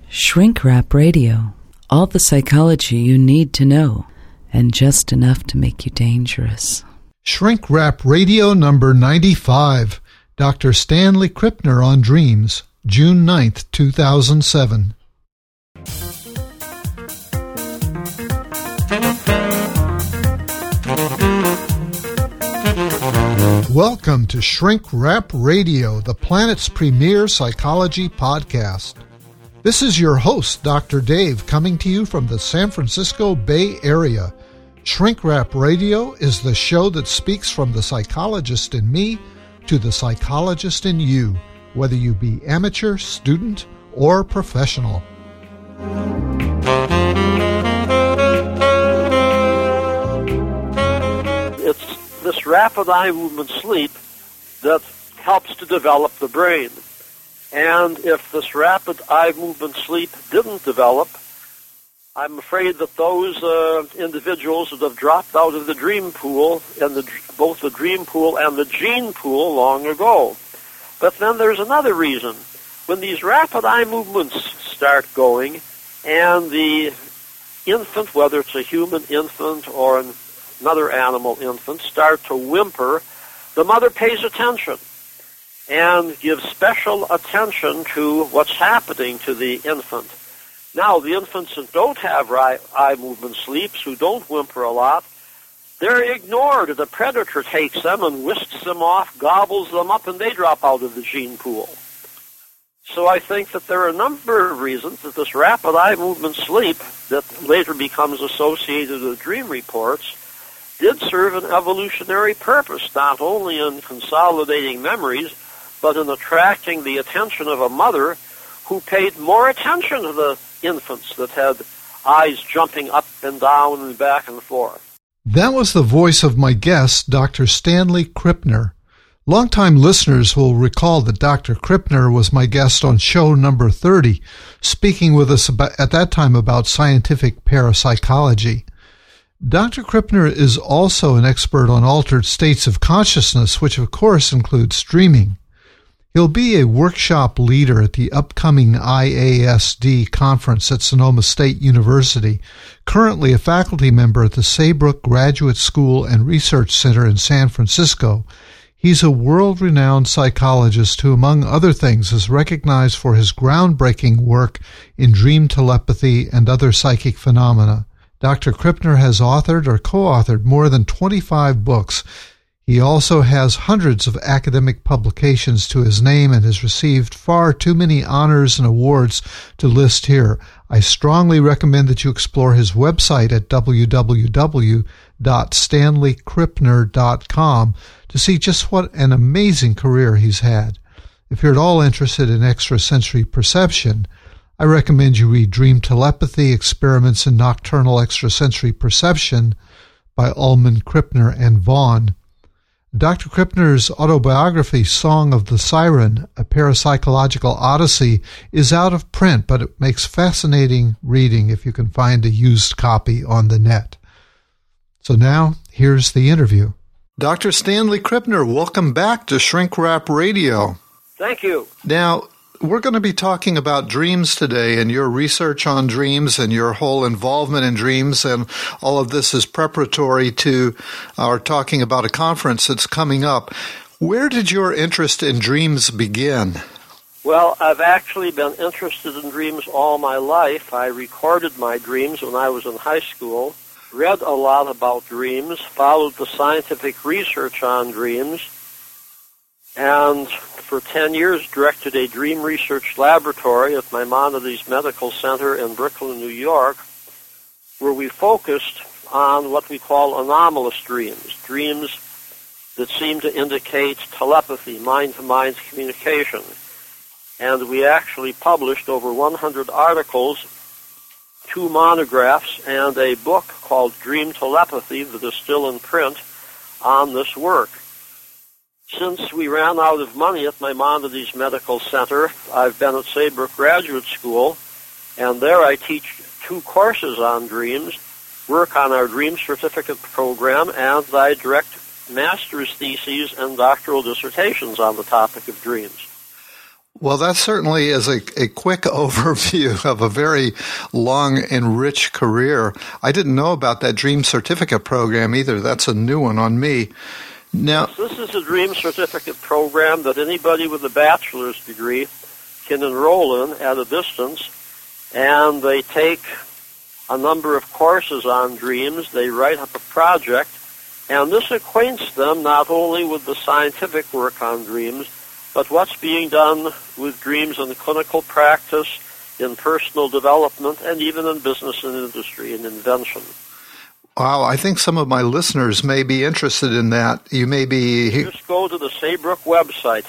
Shrink Wrap Radio. All the psychology you need to know, and just enough to make you dangerous. Shrink Wrap Radio number 95. Dr. Stanley Krippner on Dreams, June 9th, 2007. Welcome to Shrink Wrap Radio, the planet's premier psychology podcast. This is your host, Dr. Dave, coming to you from the San Francisco Bay Area. Shrink Wrap Radio is the show that speaks from the psychologist in me to the psychologist in you, whether you be amateur, student, or professional. It's this rapid eye movement sleep that helps to develop the brain. And if this rapid eye movement sleep didn't develop, I'm afraid that those individuals would have dropped out of the dream pool, and both the dream pool and the gene pool long ago. But then there's another reason. When these rapid eye movements start going, and the infant, whether it's a human infant or another animal infant, start to whimper, the mother pays attention and gives special attention to what's happening to the infant. Now, the infants that don't have eye movement sleeps, who don't whimper a lot, they're ignored. The predator takes them and whisks them off, gobbles them up, and they drop out of the gene pool. So I think that there are a number of reasons that this rapid eye movement sleep that later becomes associated with dream reports did serve an evolutionary purpose, not only in consolidating memories, but in attracting the attention of a mother who paid more attention to the infants that had eyes jumping up and down and back and forth. That was the voice of my guest, Dr. Stanley Krippner. Longtime listeners will recall that Dr. Krippner was my guest on show number 30, speaking with us at that time about scientific parapsychology. Dr. Krippner is also an expert on altered states of consciousness, which of course includes dreaming. He'll be a workshop leader at the upcoming IASD conference at Sonoma State University, currently a faculty member at the Saybrook Graduate School and Research Center in San Francisco. He's a world-renowned psychologist who, among other things, is recognized for his groundbreaking work in dream telepathy and other psychic phenomena. Dr. Krippner has authored or co-authored more than 25 books. He also has hundreds of academic publications to his name and has received far too many honors and awards to list here. I strongly recommend that you explore his website at www.stanleykrippner.com to see just what an amazing career he's had. If you're at all interested in extrasensory perception, I recommend you read Dream Telepathy, Experiments in Nocturnal Extrasensory Perception by Ullman, Krippner, and Vaughn. Dr. Krippner's autobiography, Song of the Siren, A Parapsychological Odyssey, is out of print, but it makes fascinating reading if you can find a used copy on the net. So now, here's the interview. Dr. Stanley Krippner, welcome back to Shrink Wrap Radio. Thank you. Now, we're going to be talking about dreams today and your research on dreams and your whole involvement in dreams, and all of this is preparatory to our talking about a conference that's coming up. Where did your interest in dreams begin? Well, I've actually been interested in dreams all my life. I recorded my dreams when I was in high school, read a lot about dreams, followed the scientific research on dreams, and for 10 years directed a dream research laboratory at Maimonides Medical Center in Brooklyn, New York, where we focused on what we call anomalous dreams, dreams that seem to indicate telepathy, mind-to-mind communication. And we actually published over 100 articles, 2 monographs, and a book called Dream Telepathy that is still in print on this work. Since we ran out of money at Maimonides Medical Center, I've been at Saybrook Graduate School, and there I teach 2 courses on dreams, work on our Dream Certificate program, and I direct master's theses and doctoral dissertations on the topic of dreams. Well, that certainly is a quick overview of a very long and rich career. I didn't know about that Dream Certificate program either. That's a new one on me. Now, yes, this is a Dream Certificate program that anybody with a bachelor's degree can enroll in at a distance, and they take a number of courses on dreams. They write up a project, and this acquaints them not only with the scientific work on dreams, but what's being done with dreams in clinical practice, in personal development, and even in business and industry and invention. Wow, I think some of my listeners may be interested in that. You may be... Just go to the Saybrook website,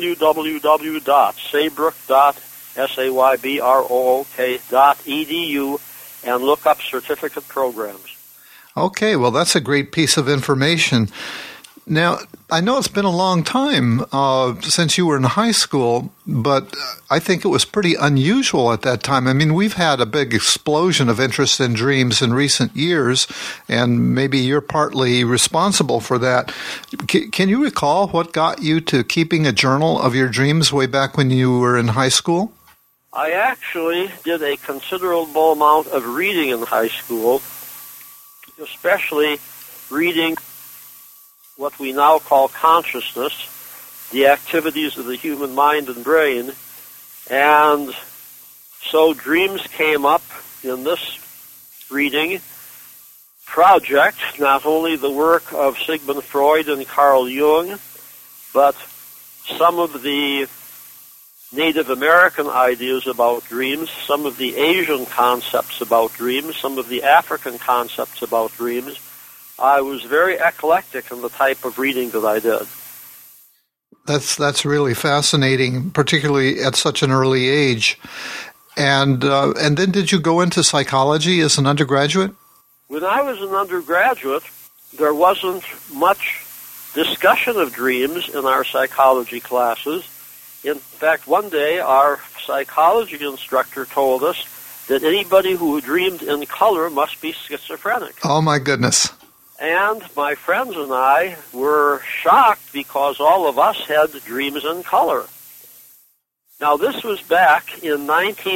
www.saybrook.edu, and look up certificate programs. Okay, well, that's a great piece of information. Now, I know it's been a long time since you were in high school, but I think it was pretty unusual at that time. I mean, we've had a big explosion of interest in dreams in recent years, and maybe you're partly responsible for that. Can you recall what got you to keeping a journal of your dreams way back when you were in high school? I actually did a considerable amount of reading in high school, especially reading what we now call consciousness, the activities of the human mind and brain. And so dreams came up in this reading project, not only the work of Sigmund Freud and Carl Jung, but some of the Native American ideas about dreams, some of the Asian concepts about dreams, some of the African concepts about dreams. I was very eclectic in the type of reading that I did. That's really fascinating, particularly at such an early age. And then did you go into psychology as an undergraduate? When I was an undergraduate, there wasn't much discussion of dreams in our psychology classes. In fact, one day our psychology instructor told us that anybody who dreamed in color must be schizophrenic. Oh, my goodness. And my friends and I were shocked because all of us had dreams in color. Now, this was back in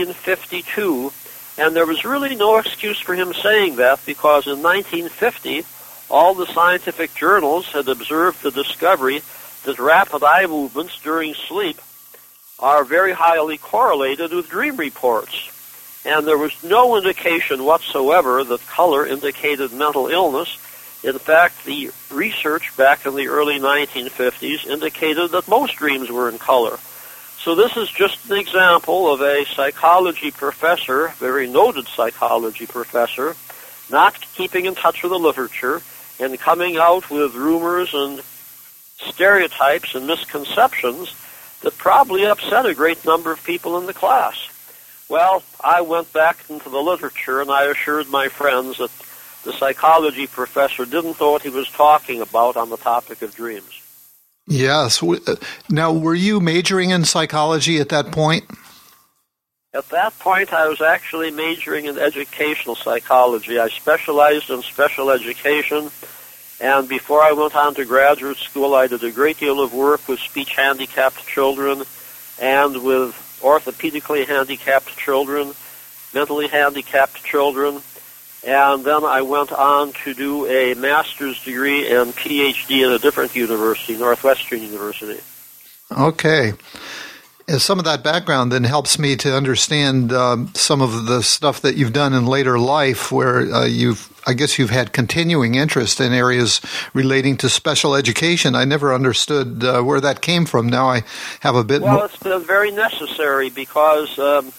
1952, and there was really no excuse for him saying that because in 1950, all the scientific journals had observed the discovery that rapid eye movements during sleep are very highly correlated with dream reports. And there was no indication whatsoever that color indicated mental illness. In fact, the research back in the early 1950s indicated that most dreams were in color. So this is just an example of a psychology professor, very noted psychology professor, not keeping in touch with the literature and coming out with rumors and stereotypes and misconceptions that probably upset a great number of people in the class. Well, I went back into the literature and I assured my friends that the psychology professor didn't know what he was talking about on the topic of dreams. Yes. Now, were you majoring in psychology at that point? At that point, I was actually majoring in educational psychology. I specialized in special education, and before I went on to graduate school, I did a great deal of work with speech-handicapped children and with orthopedically handicapped children, mentally handicapped children, and then I went on to do a master's degree and PhD at a different university, Northwestern University. Okay. Some of that background then helps me to understand some of the stuff that you've done in later life where I guess you've had continuing interest in areas relating to special education. I never understood where that came from. Now I have a bit more. Well, it's been very necessary because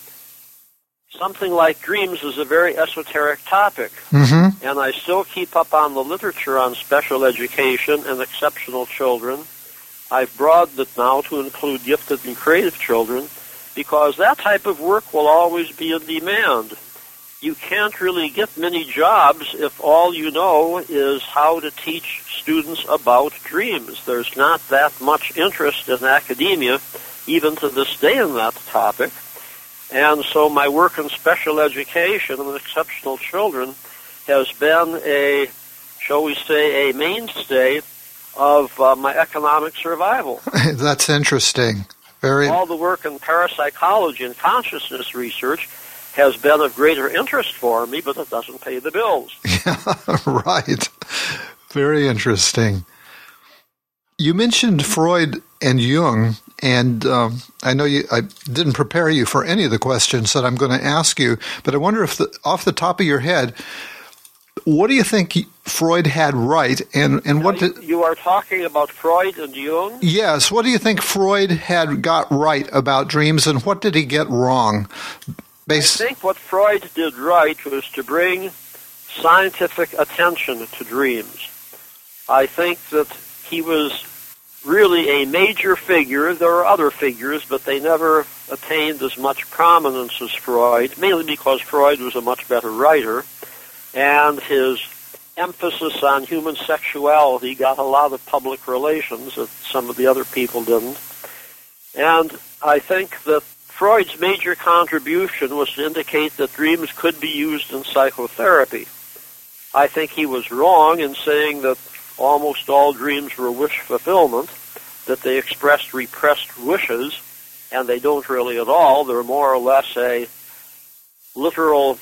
something like dreams is a very esoteric topic. Mm-hmm. And I still keep up on the literature on special education and exceptional children. I've broadened it now to include gifted and creative children because that type of work will always be in demand. You can't really get many jobs if all you know is how to teach students about dreams. There's not that much interest in academia, even to this day, in that topic. And so my work in special education and exceptional children has been a, shall we say, a mainstay of my economic survival. That's interesting. All the work in parapsychology and consciousness research has been of greater interest for me, but it doesn't pay the bills. Yeah, right. Very interesting. You mentioned Freud and Jung, and I know I didn't prepare you for any of the questions that I'm going to ask you, but I wonder if, off the top of your head, what do you think Freud had right, and what you are talking about Freud and Jung? Yes. What do you think Freud had got right about dreams, and what did he get wrong? I think what Freud did right was to bring scientific attention to dreams. I think that he was really a major figure. There are other figures, but they never attained as much prominence as Freud, mainly because Freud was a much better writer, and his emphasis on human sexuality got a lot of public relations that some of the other people didn't. And I think that Freud's major contribution was to indicate that dreams could be used in psychotherapy. I think he was wrong in saying that almost all dreams were wish fulfillment, that they expressed repressed wishes, and they don't really at all. They're more or less a literal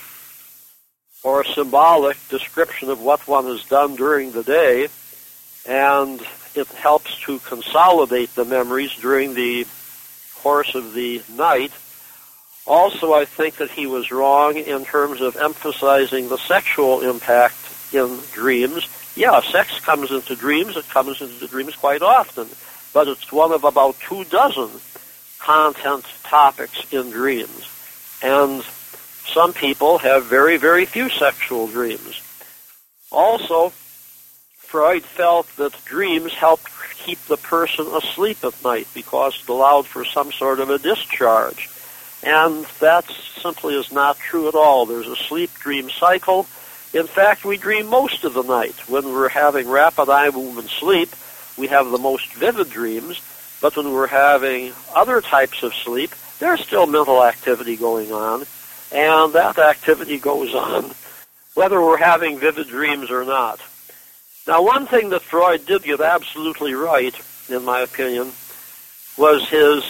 or symbolic description of what one has done during the day, and it helps to consolidate the memories during the course of the night. Also, I think that he was wrong in terms of emphasizing the sexual impact in dreams. Yeah, sex comes into dreams. It comes into dreams quite often, but it's one of about 24 content topics in dreams. And some people have very, very few sexual dreams. Also, Freud felt that dreams helped keep the person asleep at night because it allowed for some sort of a discharge. And that simply is not true at all. There's a sleep-dream cycle. In fact, we dream most of the night. When we're having rapid eye movement sleep, we have the most vivid dreams. But when we're having other types of sleep, there's still mental activity going on. And that activity goes on whether we're having vivid dreams or not. Now, one thing that Freud did get absolutely right, in my opinion, was his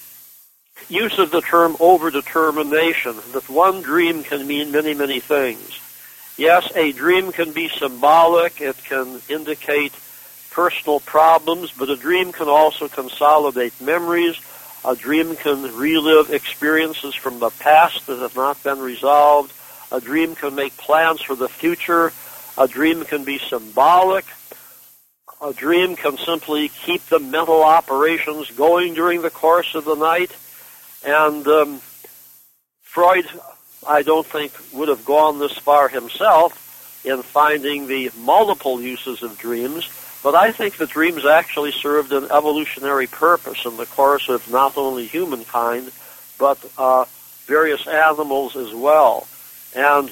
use of the term overdetermination, that one dream can mean many, many things. Yes, a dream can be symbolic, it can indicate personal problems, but a dream can also consolidate memories. A dream can relive experiences from the past that have not been resolved. A dream can make plans for the future. A dream can be symbolic. A dream can simply keep the mental operations going during the course of the night. And Freud, I don't think, would have gone this far himself in finding the multiple uses of dreams, but I think that dreams actually served an evolutionary purpose in the course of not only humankind, but various animals as well. And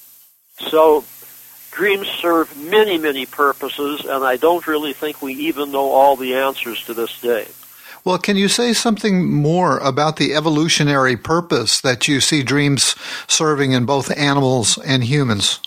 so dreams serve many, many purposes, and I don't really think we even know all the answers to this day. Well, can you say something more about the evolutionary purpose that you see dreams serving in both animals and humans?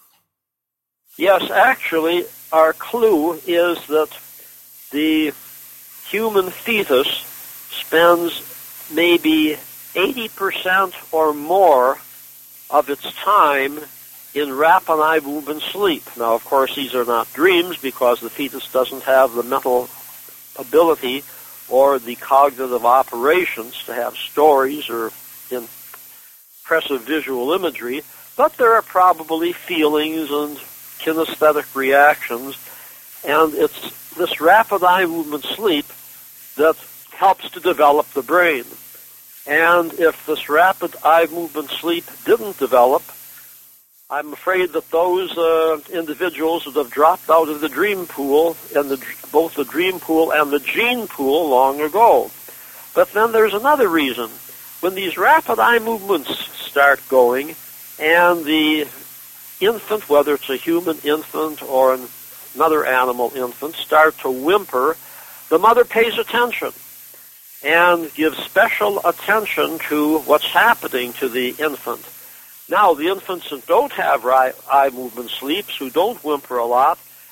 Yes, actually, our clue is that the human fetus spends maybe 80% or more of its time in rapid eye movement sleep. Now, of course, these are not dreams because the fetus doesn't have the mental ability or the cognitive operations to have stories or impressive visual imagery, but there are probably feelings and kinesthetic reactions, and it's this rapid eye movement sleep that helps to develop the brain. And if this rapid eye movement sleep didn't develop, I'm afraid that those individuals would have dropped out of the dream pool, and both the dream pool and the gene pool long ago. But then there's another reason. When these rapid eye movements start going, and the infant, whether it's a human infant or another animal infant, start to whimper, the mother pays attention and gives special attention to what's happening to the infant. Now, the infants that don't have eye movement sleeps, who don't whimper a lot,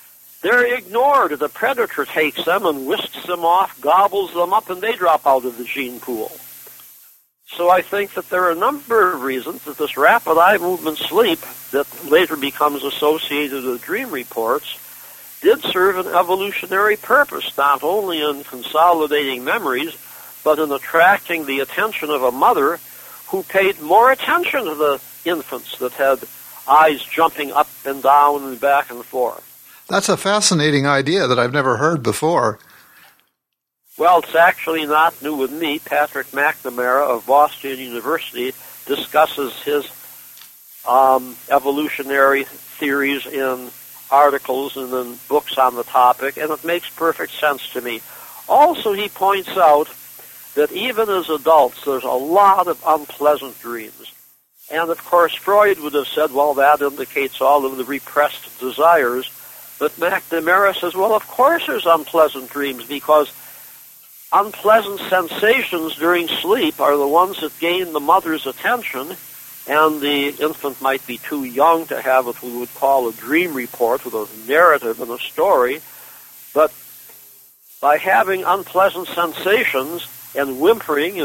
they're ignored. The predator takes them and whisks them off, gobbles them up, and they drop out of the gene pool. So I think that there are a number of reasons that this rapid eye movement sleep that later becomes associated with dream reports did serve an evolutionary purpose, not only in consolidating memories, but in attracting the attention of a mother who paid more attention to the infants that had eyes jumping up and down and back and forth. That's a fascinating idea that I've never heard before. Well, it's actually not new with me. Patrick McNamara of Boston University discusses his evolutionary theories in articles and in books on the topic, and it makes perfect sense to me. Also, he points out that even as adults, there's a lot of unpleasant dreams. And, of course, Freud would have said, well, that indicates all of the repressed desires. But McNamara says, well, of course there's unpleasant dreams, because unpleasant sensations during sleep are the ones that gain the mother's attention, and the infant might be too young to have what we would call a dream report with a narrative and a story. But by having unpleasant sensations and whimpering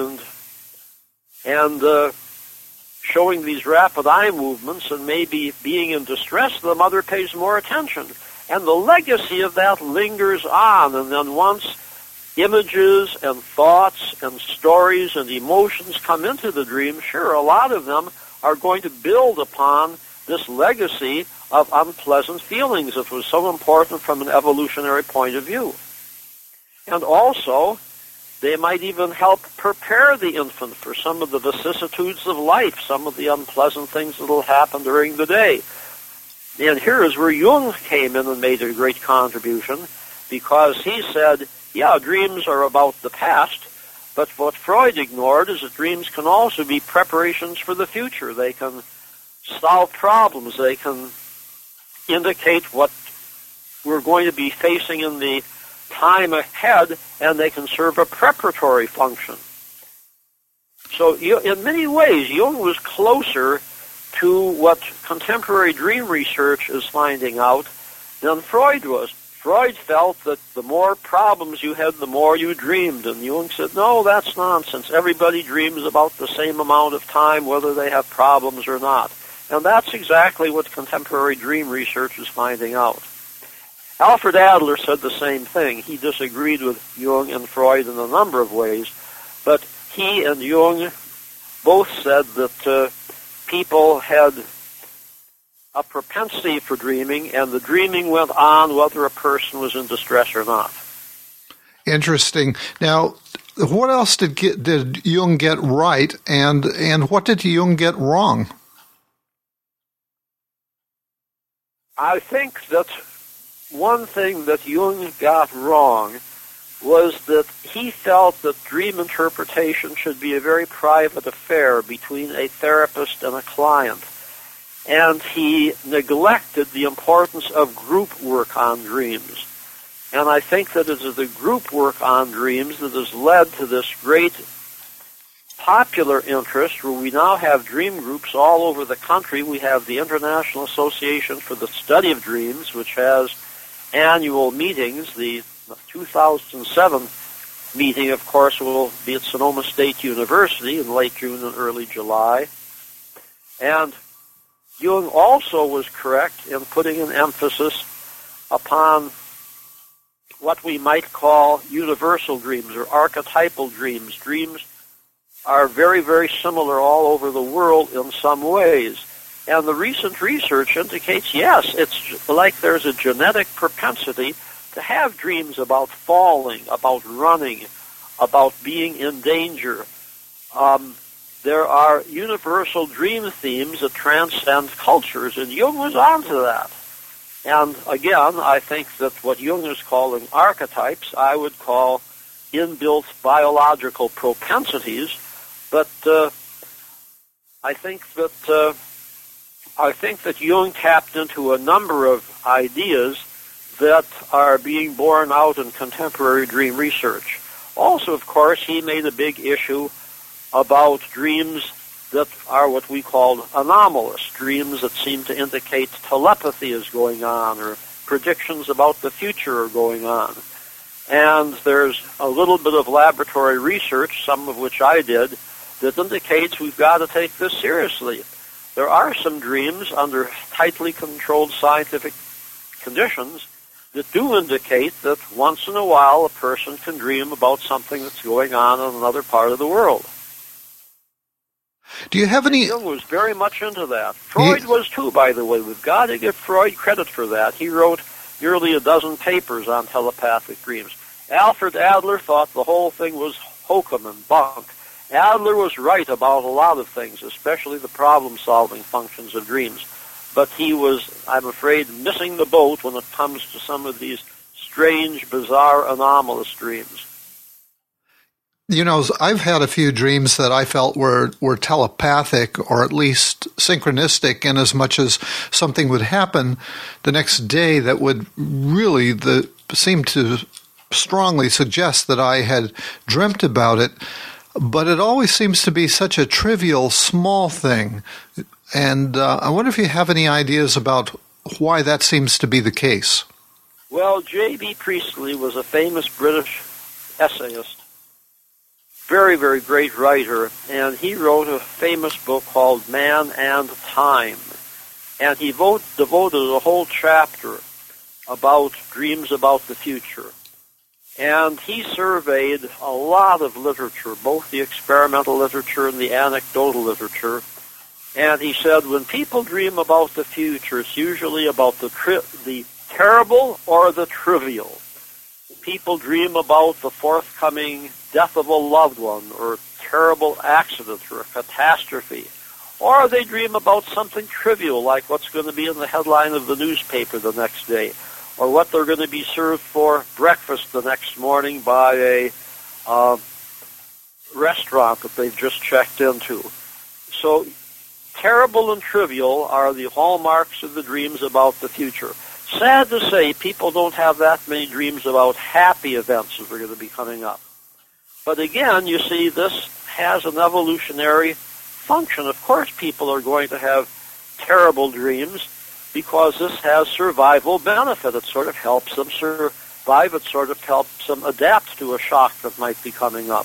and showing these rapid eye movements and maybe being in distress, the mother pays more attention. And the legacy of that lingers on, and then once images and thoughts and stories and emotions come into the dream, sure, a lot of them are going to build upon this legacy of unpleasant feelings that was so important from an evolutionary point of view. And also, they might even help prepare the infant for some of the vicissitudes of life, some of the unpleasant things that will happen during the day. And here is where Jung came in and made a great contribution, because he said, yeah, dreams are about the past, but what Freud ignored is that dreams can also be preparations for the future. They can solve problems. They can indicate what we're going to be facing in the time ahead, and they can serve a preparatory function. So in many ways, Jung was closer to what contemporary dream research is finding out than Freud was. Freud felt that the more problems you had, the more you dreamed. And Jung said, no, that's nonsense. Everybody dreams about the same amount of time, whether they have problems or not. And that's exactly what contemporary dream research is finding out. Alfred Adler said the same thing. He disagreed with Jung and Freud in a number of ways, but he and Jung both said that people had a propensity for dreaming, and the dreaming went on whether a person was in distress or not. Interesting. Now, what else did Jung get right, and what did Jung get wrong? I think that one thing that Jung got wrong was that he felt that dream interpretation should be a very private affair between a therapist and a client. And he neglected the importance of group work on dreams. And I think that it is the group work on dreams that has led to this great popular interest, where we now have dream groups all over the country. We have the International Association for the Study of Dreams, which has annual meetings. The 2007 meeting, of course, will be at Sonoma State University in late June and early July. And Jung also was correct in putting an emphasis upon what we might call universal dreams or archetypal dreams. Dreams are very, very similar all over the world in some ways. And the recent research indicates, yes, it's like there's a genetic propensity to have dreams about falling, about running, about being in danger. There are universal dream themes that transcend cultures, and Jung was onto that. And again, I think that what Jung is calling archetypes, I would call inbuilt biological propensities. But I think that Jung tapped into a number of ideas that are being borne out in contemporary dream research. Also, of course, he made a big issue about dreams that are what we call anomalous, dreams that seem to indicate telepathy is going on or predictions about the future are going on. And there's a little bit of laboratory research, some of which I did, that indicates we've got to take this seriously. There are some dreams under tightly controlled scientific conditions that do indicate that once in a while a person can dream about something that's going on in another part of the world. Do you have any... Jung was very much into that. Freud was too, by the way. We've got to give Freud credit for that. He wrote nearly a dozen papers on telepathic dreams. Alfred Adler thought the whole thing was hokum and bunk. Adler was right about a lot of things, especially the problem-solving functions of dreams. But he was, I'm afraid, missing the boat when it comes to some of these strange, bizarre, anomalous dreams. You know, I've had a few dreams that I felt were telepathic or at least synchronistic, in as much as something would happen the next day that would really seem to strongly suggest that I had dreamt about it. But it always seems to be such a trivial, small thing. And I wonder if you have any ideas about why that seems to be the case. Well, J.B. Priestley was a famous British essayist, very, very great writer, and he wrote a famous book called Man and Time. And he devoted a whole chapter about dreams about the future. And he surveyed a lot of literature, both the experimental literature and the anecdotal literature. And he said, when people dream about the future, it's usually about the terrible or the trivial. People dream about the forthcoming death of a loved one, or a terrible accident, or a catastrophe. Or they dream about something trivial, like what's going to be in the headline of the newspaper the next day, or what they're going to be served for breakfast the next morning by a restaurant that they've just checked into. So terrible and trivial are the hallmarks of the dreams about the future. Sad to say, people don't have that many dreams about happy events that are going to be coming up. But again, you see, this has an evolutionary function. Of course people are going to have terrible dreams, because this has survival benefit. It sort of helps them survive. It sort of helps them adapt to a shock that might be coming up.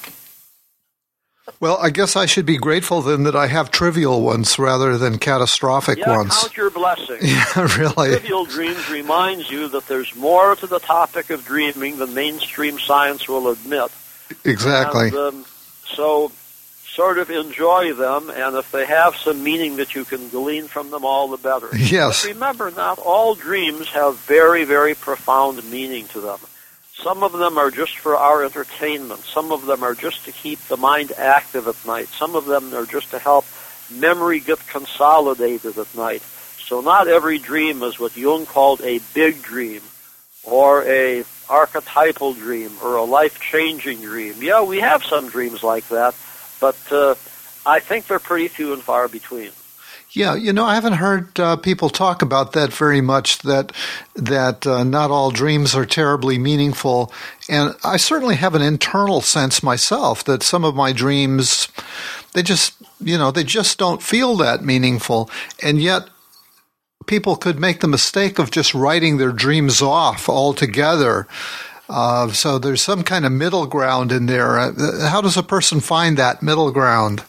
Well, I guess I should be grateful then that I have trivial ones rather than catastrophic ones. Count your blessings. Yeah, really. Trivial dreams reminds you that there's more to the topic of dreaming than mainstream science will admit. Exactly. And, so sort of enjoy them, and if they have some meaning that you can glean from them, all the better. Yes. But remember, not all dreams have very, very profound meaning to them. Some of them are just for our entertainment. Some of them are just to keep the mind active at night. Some of them are just to help memory get consolidated at night. So not every dream is what Jung called a big dream, or a archetypal dream, or a life-changing dream. Yeah, we have some dreams like that, but I think they're pretty few and far between. Yeah, you know, I haven't heard people talk about that very much, that not all dreams are terribly meaningful. And I certainly have an internal sense myself that some of my dreams, they just don't feel that meaningful. And yet people could make the mistake of just writing their dreams off altogether. So there's some kind of middle ground in there. How does a person find that middle ground?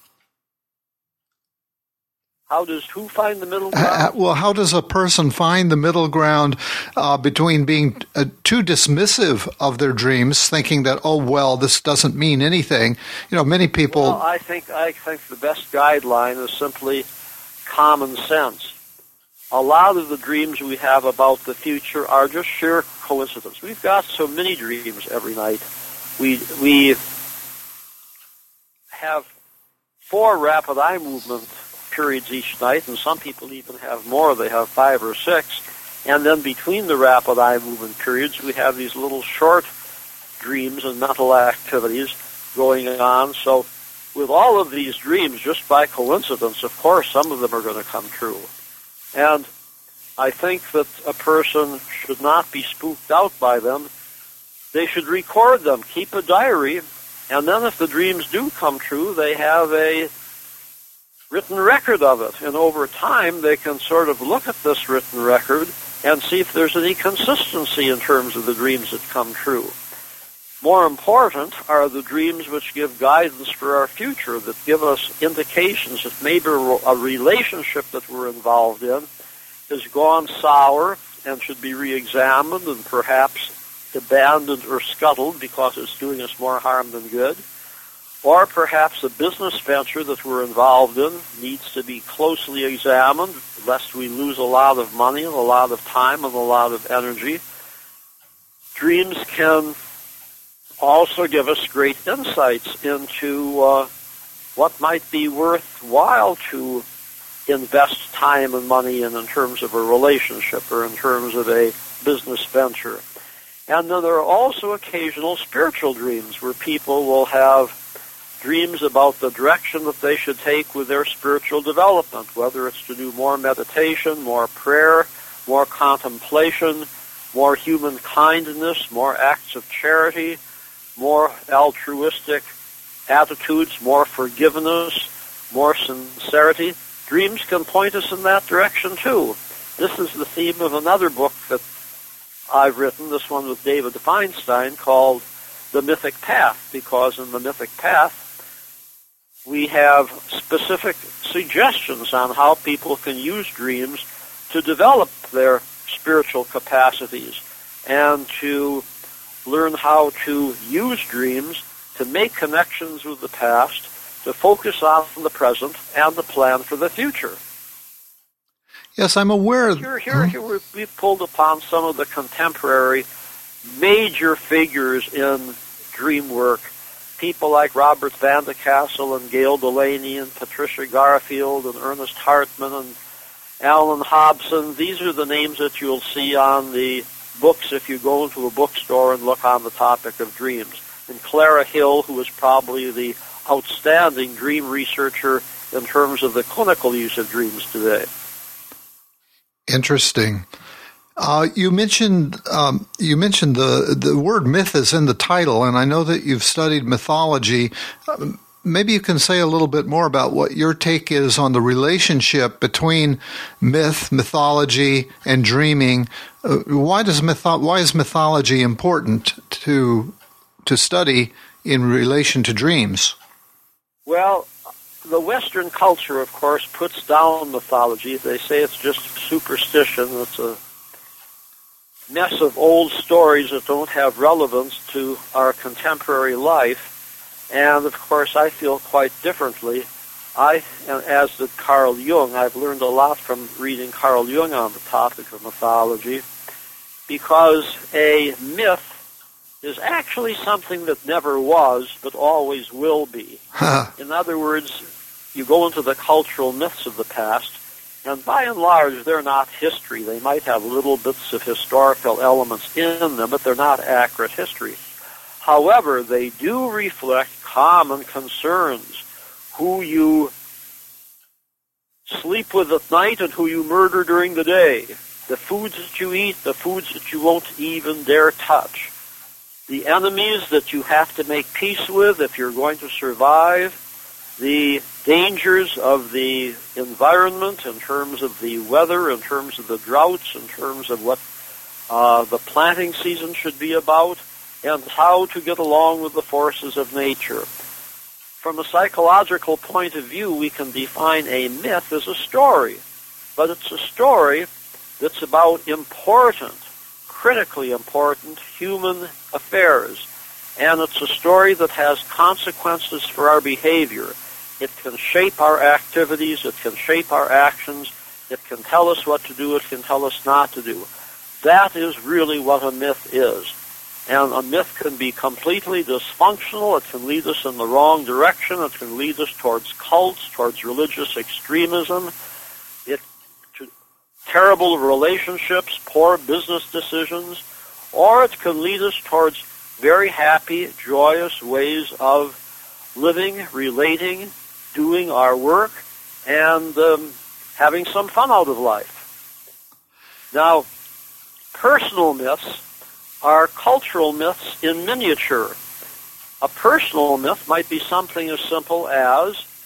How does who find the middle ground? Well, how does a person find the middle ground between being too dismissive of their dreams, thinking that, oh, well, this doesn't mean anything? You know, many people... Well, I think the best guideline is simply common sense. A lot of the dreams we have about the future are just sheer coincidence. We've got so many dreams every night. We have 4 rapid eye movement periods each night, and some people even have more. They have 5 or 6. And then between the rapid eye movement periods, we have these little short dreams and mental activities going on. So with all of these dreams, just by coincidence, of course, some of them are going to come true. And I think that a person should not be spooked out by them. They should record them, keep a diary, and then if the dreams do come true, they have a written record of it. And over time, they can sort of look at this written record and see if there's any consistency in terms of the dreams that come true. More important are the dreams which give guidance for our future, that give us indications that maybe a relationship that we're involved in has gone sour and should be re-examined and perhaps abandoned or scuttled because it's doing us more harm than good. Or perhaps a business venture that we're involved in needs to be closely examined, lest we lose a lot of money and a lot of time and a lot of energy. Dreams can also give us great insights into what might be worthwhile to invest time and money in terms of a relationship or in terms of a business venture. And then there are also occasional spiritual dreams where people will have dreams about the direction that they should take with their spiritual development, whether it's to do more meditation, more prayer, more contemplation, more human kindness, more acts of charity, more altruistic attitudes, more forgiveness, more sincerity. Dreams can point us in that direction too. This is the theme of another book that I've written, this one with David Feinstein, called The Mythic Path, because in The Mythic Path we have specific suggestions on how people can use dreams to develop their spiritual capacities and to learn how to use dreams to make connections with the past, to focus on the present, and to plan for the future. Yes, I'm aware. Here we've pulled upon some of the contemporary major figures in dream work. People like Robert Van de Castle and Gail Delaney and Patricia Garfield and Ernest Hartman and Alan Hobson. These are the names that you'll see on the books if you go into a bookstore and look on the topic of dreams. And Clara Hill, who is probably the outstanding dream researcher in terms of the clinical use of dreams today. Interesting. You mentioned the word myth is in the title, and I know that you've studied mythology. Maybe you can say a little bit more about what your take is on the relationship between mythology, and dreaming. Why is mythology important to study in relation to dreams? Well, the Western culture, of course, puts down mythology. They say it's just superstition. It's a mess of old stories that don't have relevance to our contemporary life. And, of course, I feel quite differently. As did Carl Jung, I've learned a lot from reading Carl Jung on the topic of mythology, because a myth is actually something that never was, but always will be. In other words, you go into the cultural myths of the past, and by and large, they're not history. They might have little bits of historical elements in them, but they're not accurate history. However, they do reflect common concerns. Who you sleep with at night and who you murder during the day. The foods that you eat, the foods that you won't even dare touch. The enemies that you have to make peace with if you're going to survive. The dangers of the environment in terms of the weather, in terms of the droughts, in terms of what the planting season should be about, and how to get along with the forces of nature. From a psychological point of view, we can define a myth as a story, but it's a story that's about important, critically important human affairs, and it's a story that has consequences for our behavior. It can shape our activities, it can shape our actions, it can tell us what to do, it can tell us not to do. That is really what a myth is. And a myth can be completely dysfunctional, it can lead us in the wrong direction, it can lead us towards cults, towards religious extremism, to terrible relationships, poor business decisions, or it can lead us towards very happy, joyous ways of living, relating, doing our work, and having some fun out of life. Now, personal myths are cultural myths in miniature. A personal myth might be something as simple as,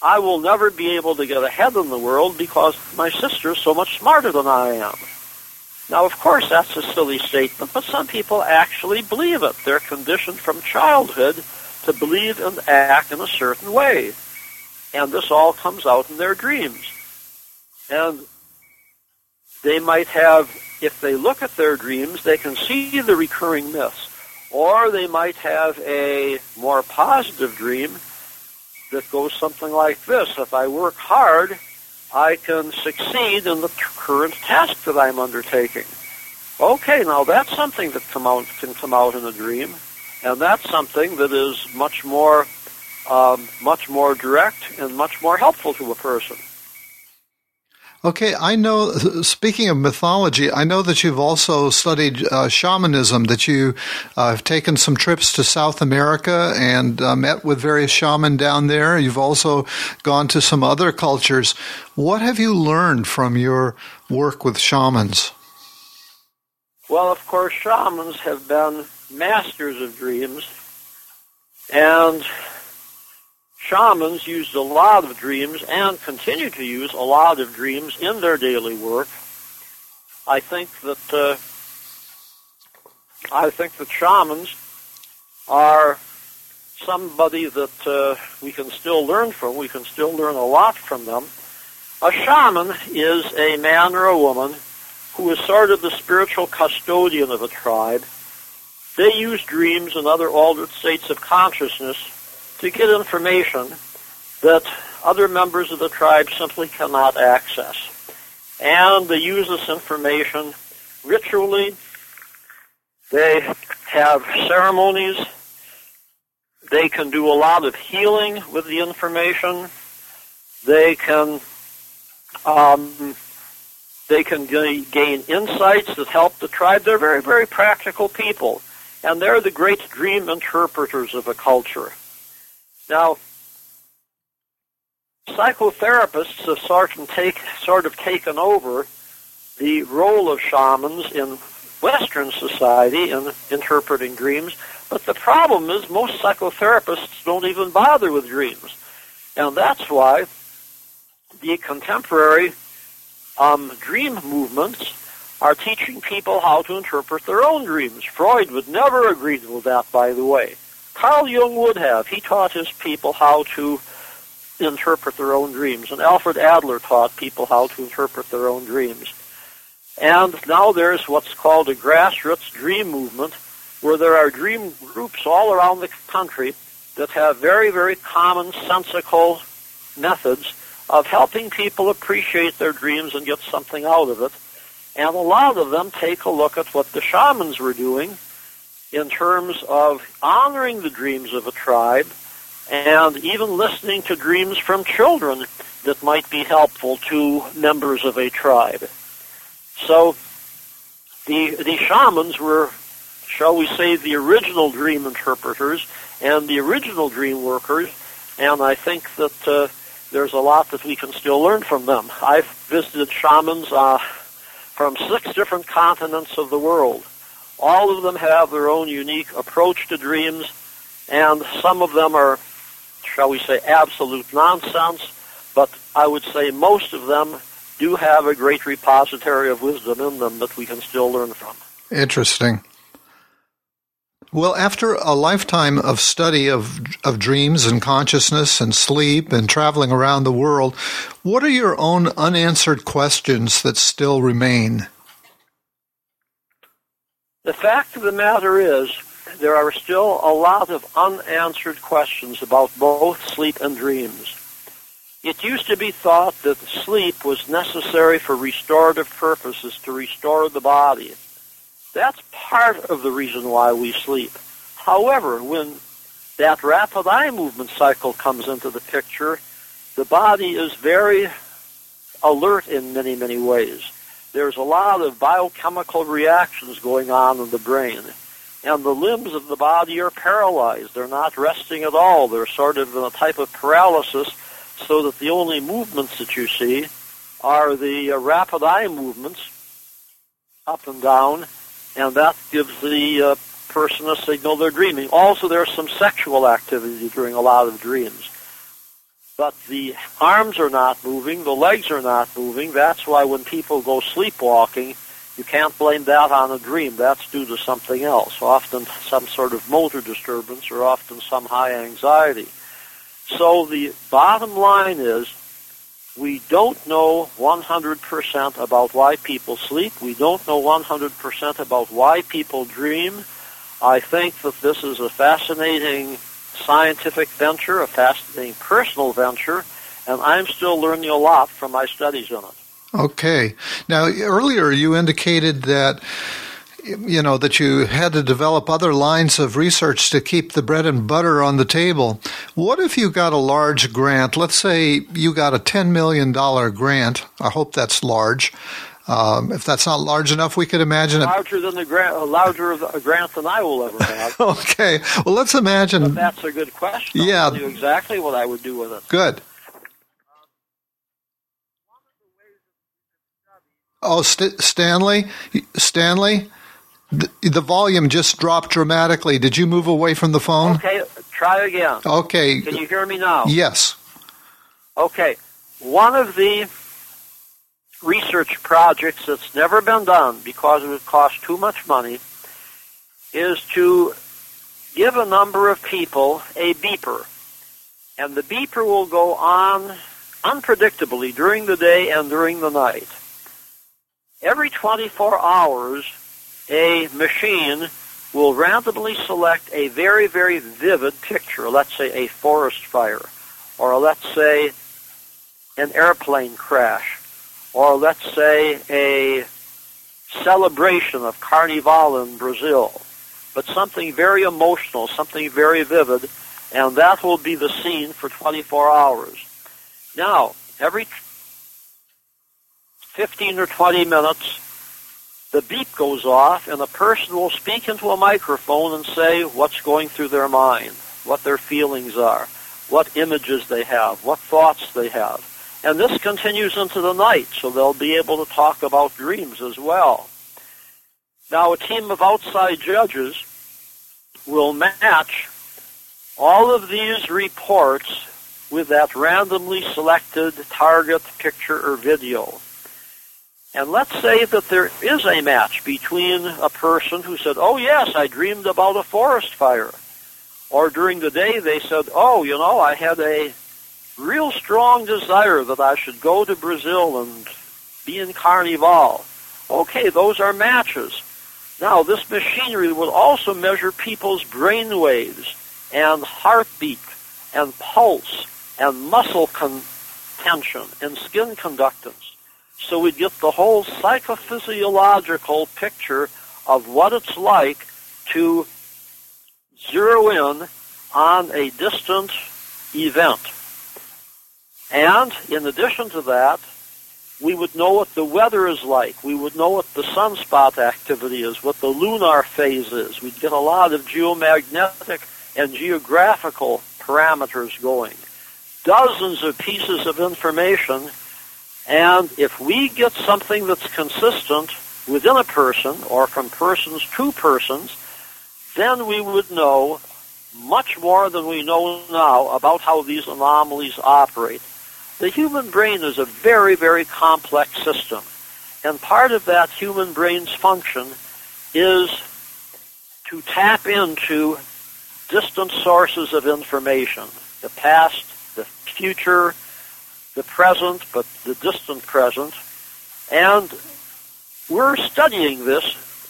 I will never be able to get ahead in the world because my sister is so much smarter than I am. Now, of course, that's a silly statement, but some people actually believe it. They're conditioned from childhood to believe and act in a certain way. And this all comes out in their dreams. And they might have, if they look at their dreams, they can see the recurring myths. Or they might have a more positive dream that goes something like this. If I work hard, I can succeed in the current task that I'm undertaking. Okay, now that's something that can come out in a dream, and that's something that is much more direct and much more helpful to a person. Okay, I know, speaking of mythology, I know that you've also studied shamanism, that you have taken some trips to South America and met with various shamans down there. You've also gone to some other cultures. What have you learned from your work with shamans? Well, of course, shamans have been masters of dreams, and shamans used a lot of dreams and continue to use a lot of dreams in their daily work. I think that shamans are somebody that we can still learn from. We can still learn a lot from them. A shaman is a man or a woman who is sort of the spiritual custodian of a tribe. They use dreams and other altered states of consciousness to get information that other members of the tribe simply cannot access. And they use this information ritually. They have ceremonies. They can do a lot of healing with the information. They can gain insights that help the tribe. They're very, very practical people. And they're the great dream interpreters of a culture. Now, psychotherapists have sort of taken over the role of shamans in Western society in interpreting dreams, but the problem is most psychotherapists don't even bother with dreams. And that's why the contemporary dream movements are teaching people how to interpret their own dreams. Freud would never agree with that, by the way. Carl Jung would have. He taught his people how to interpret their own dreams, and Alfred Adler taught people how to interpret their own dreams. And now there's what's called a grassroots dream movement, where there are dream groups all around the country that have very, very commonsensical methods of helping people appreciate their dreams and get something out of it. And a lot of them take a look at what the shamans were doing in terms of honoring the dreams of a tribe and even listening to dreams from children that might be helpful to members of a tribe. So the shamans were, shall we say, the original dream interpreters and the original dream workers, and I think that there's a lot that we can still learn from them. I've visited shamans from 6 different continents of the world. All of them have their own unique approach to dreams, and some of them are, shall we say, absolute nonsense, but I would say most of them do have a great repository of wisdom in them that we can still learn from. Interesting. Well, after a lifetime of study of dreams and consciousness and sleep and traveling around the world, what are your own unanswered questions that still remain? The fact of the matter is, there are still a lot of unanswered questions about both sleep and dreams. It used to be thought that sleep was necessary for restorative purposes, to restore the body. That's part of the reason why we sleep. However, when that rapid eye movement cycle comes into the picture, the body is very alert in many, many ways. There's a lot of biochemical reactions going on in the brain, and the limbs of the body are paralyzed. They're not resting at all. They're sort of in a type of paralysis, so that the only movements that you see are the rapid eye movements up and down, and that gives the person a signal they're dreaming. Also, there's some sexual activity during a lot of dreams. but the arms are not moving, the legs are not moving. That's why when people go sleepwalking, you can't blame that on a dream. That's due to something else, often some sort of motor disturbance or often some high anxiety. So the bottom line is we don't know 100% about why people sleep. We don't know 100% about why people dream. I think that this is a fascinating scientific venture, a fascinating personal venture, and I'm still learning a lot from my studies on it. Okay. Now, earlier you indicated that that you had to develop other lines of research to keep the bread and butter on the table. What if you got a large grant? Let's say you got a $10 million grant. I hope that's large. If that's not large enough, we could imagine larger than a grant than I will ever have. Okay. Well, let's imagine. But that's a good question. Yeah. I'll tell you exactly what I would do with it. Good. Oh, Stanley, the volume just dropped dramatically. Did you move away from the phone? Okay, try again. Okay. Can you hear me now? Yes. Okay. One of the research projects that's never been done because it would cost too much money is to give a number of people a beeper. And the beeper will go on unpredictably during the day and during the night. Every 24 hours, a machine will randomly select a very, very vivid picture, let's say a forest fire, or let's say an airplane crash, or let's say a celebration of Carnival in Brazil, but something very emotional, something very vivid, and that will be the scene for 24 hours. Now, every 15 or 20 minutes, the beep goes off, and a person will speak into a microphone and say what's going through their mind, what their feelings are, what images they have, what thoughts they have. And this continues into the night, so they'll be able to talk about dreams as well. Now, a team of outside judges will match all of these reports with that randomly selected target picture or video. And let's say that there is a match between a person who said, oh yes, I dreamed about a forest fire. Or during the day they said, oh, I had a real strong desire that I should go to Brazil and be in Carnival. Okay, those are matches. Now, this machinery will also measure people's brain waves and heartbeat and pulse and muscle tension and skin conductance. So we get the whole psychophysiological picture of what it's like to zero in on a distant event. And in addition to that, we would know what the weather is like. We would know what the sunspot activity is, what the lunar phase is. We'd get a lot of geomagnetic and geographical parameters going. Dozens of pieces of information. And if we get something that's consistent within a person or from persons to persons, then we would know much more than we know now about how these anomalies operate. The human brain is a very, very complex system. And part of that human brain's function is to tap into distant sources of information, the past, the future, the present, but the distant present. And we're studying this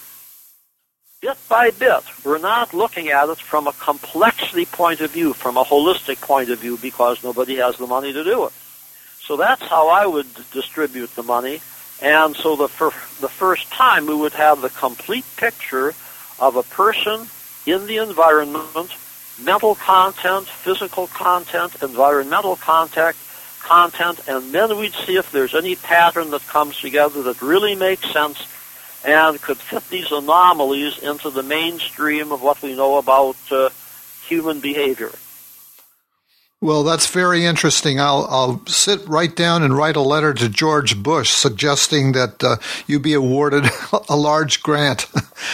bit by bit. We're not looking at it from a complexity point of view, from a holistic point of view, because nobody has the money to do it. So that's how I would distribute the money. And so the first time we would have the complete picture of a person in the environment, mental content, physical content, environmental content, and then we'd see if there's any pattern that comes together that really makes sense and could fit these anomalies into the mainstream of what we know about human behavior. Well, that's very interesting. I'll sit right down and write a letter to George Bush suggesting that you be awarded a large grant.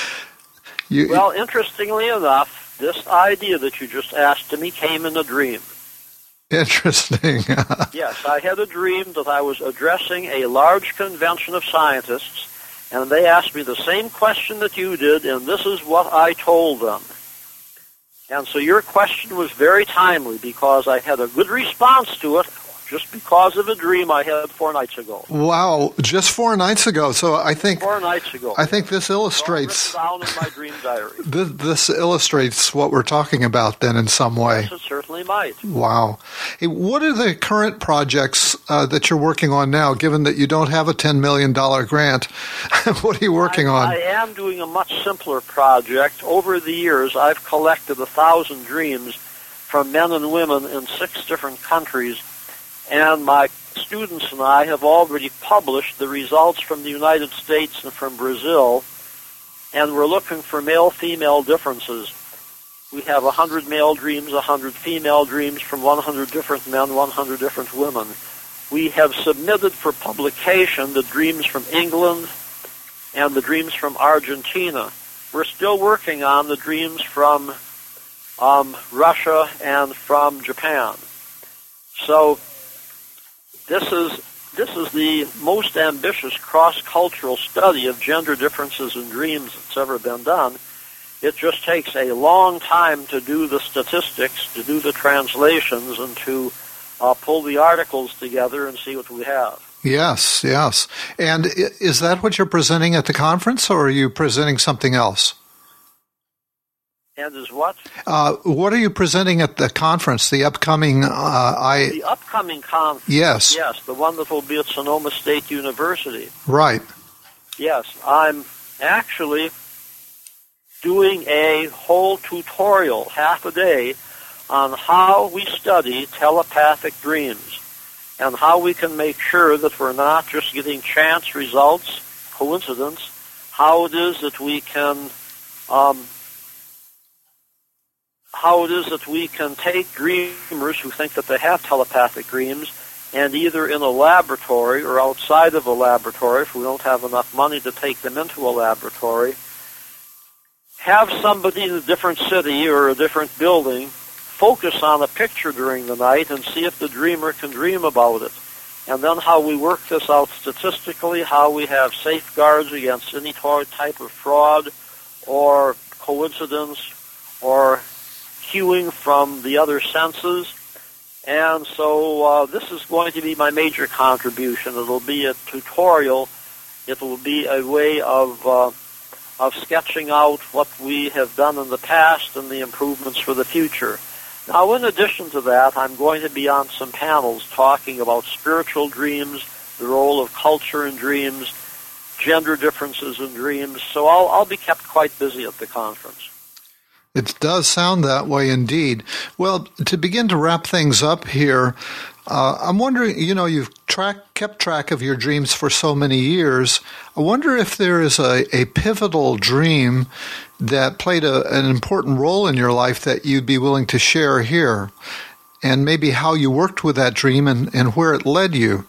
Well, interestingly enough, this idea that you just asked me came in a dream. Interesting. Yes, I had a dream that I was addressing a large convention of scientists, and they asked me the same question that you did, and this is what I told them. And so your question was very timely because I had a good response to it just because of a dream I had 4 nights ago. Wow, just 4 nights ago. So I think 4 nights ago. I think this illustrates So I'll write it down in my dream diary. This illustrates what we're talking about then in some way. Yes, it certainly might. Wow. Hey, what are the current projects that you're working on now, given that you don't have a $10 million grant? What are you working on? I am doing a much simpler project. Over the years, I've collected 1,000 dreams from men and women in 6 different countries, and my students and I have already published the results from the United States and from Brazil, and we're looking for male-female differences. We have 100 male dreams, 100 female dreams from 100 different men, 100 different women. We have submitted for publication the dreams from England and the dreams from Argentina. We're still working on the dreams from Russia and from Japan. So this is the most ambitious cross-cultural study of gender differences in dreams that's ever been done. It just takes a long time to do the statistics, to do the translations, and to pull the articles together and see what we have. Yes, yes. And is that what you're presenting at the conference, or are you presenting something else? And is what? What are you presenting at the conference, the upcoming... The upcoming conference? Yes. Yes, the one that will be at Sonoma State University. Right. Yes, I'm actually doing a whole tutorial, half a day, on how we study telepathic dreams and how we can make sure that we're not just getting chance results, coincidence, how it is that we can take dreamers who think that they have telepathic dreams and either in a laboratory or outside of a laboratory, if we don't have enough money to take them into a laboratory, have somebody in a different city or a different building focus on a picture during the night and see if the dreamer can dream about it. And then how we work this out statistically, how we have safeguards against any type of fraud or coincidence or cueing from the other senses. And so this is going to be my major contribution. It'll be a tutorial. It will be a way of sketching out what we have done in the past and the improvements for the future. Now, in addition to that, I'm going to be on some panels talking about spiritual dreams, the role of culture in dreams, gender differences in dreams. So I'll be kept quite busy at the conference. It does sound that way indeed. Well, to begin to wrap things up here, I'm wondering, you've kept track of your dreams for so many years. I wonder if there is a pivotal dream that played an important role in your life that you'd be willing to share here, and maybe how you worked with that dream and where it led you.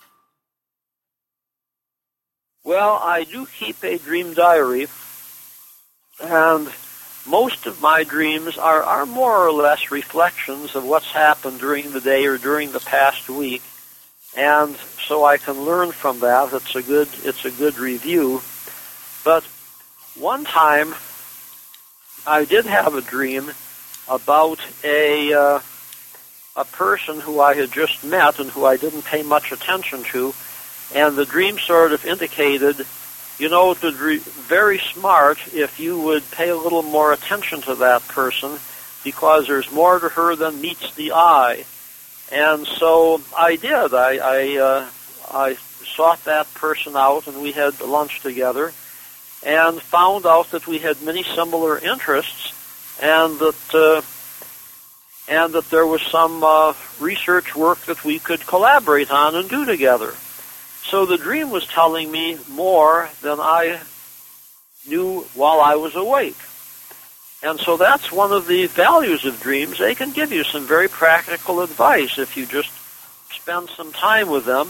Well, I do keep a dream diary, and most of my dreams are more or less reflections of what's happened during the day or during the past week, and so I can learn from that. It's a good review. But one time, I did have a dream about a person who I had just met and who I didn't pay much attention to, and the dream sort of indicated, it would be very smart if you would pay a little more attention to that person because there's more to her than meets the eye. And so I did. I sought that person out, and we had lunch together and found out that we had many similar interests and that there was some research work that we could collaborate on and do together. So the dream was telling me more than I knew while I was awake. And so that's one of the values of dreams. They can give you some very practical advice if you just spend some time with them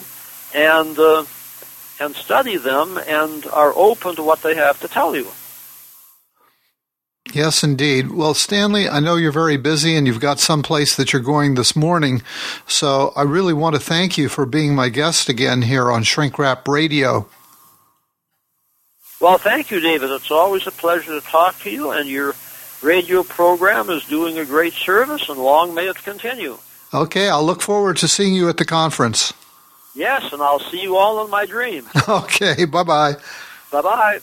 and study them and are open to what they have to tell you. Yes, indeed. Well, Stanley, I know you're very busy and you've got some place that you're going this morning, so I really want to thank you for being my guest again here on Shrink Wrap Radio. Well, thank you, David. It's always a pleasure to talk to you, and your radio program is doing a great service, and long may it continue. Okay, I'll look forward to seeing you at the conference. Yes, and I'll see you all in my dreams. Okay, bye-bye. Bye-bye.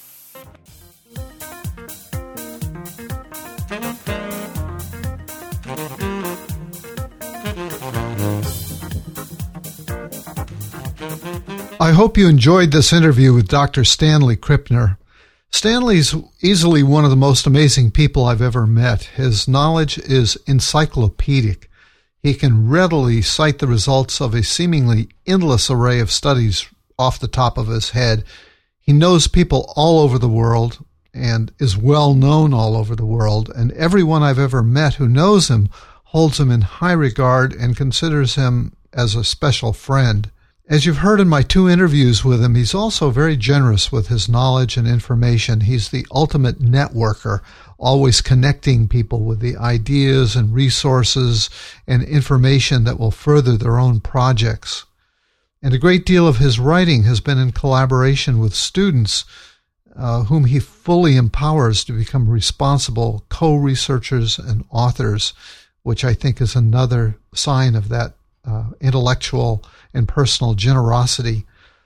I hope you enjoyed this interview with Dr. Stanley Krippner. Stanley's easily one of the most amazing people I've ever met. His knowledge is encyclopedic. He can readily cite the results of a seemingly endless array of studies off the top of his head. He knows people all over the world and is well known all over the world, and everyone I've ever met who knows him holds him in high regard and considers him as a special friend. As you've heard in my 2 interviews with him, he's also very generous with his knowledge and information. He's the ultimate networker, always connecting people with the ideas and resources and information that will further their own projects. And a great deal of his writing has been in collaboration with students whom he fully empowers to become responsible co-researchers and authors, which I think is another sign of that intellectual and personal generosity.